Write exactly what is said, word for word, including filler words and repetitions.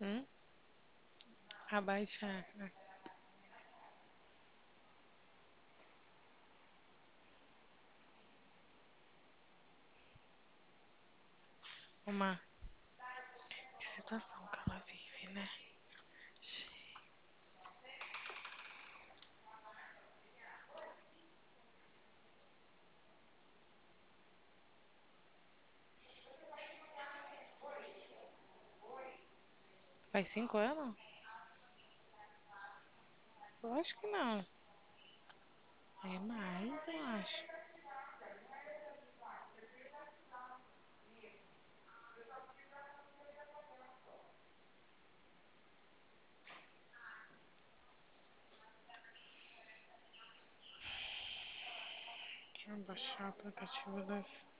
Hum? Abaixar. Uma que situação que ela vive, né? Faz cinco anos? Eu acho que não. É mais, eu acho. Deixa eu baixar o aplicativo das.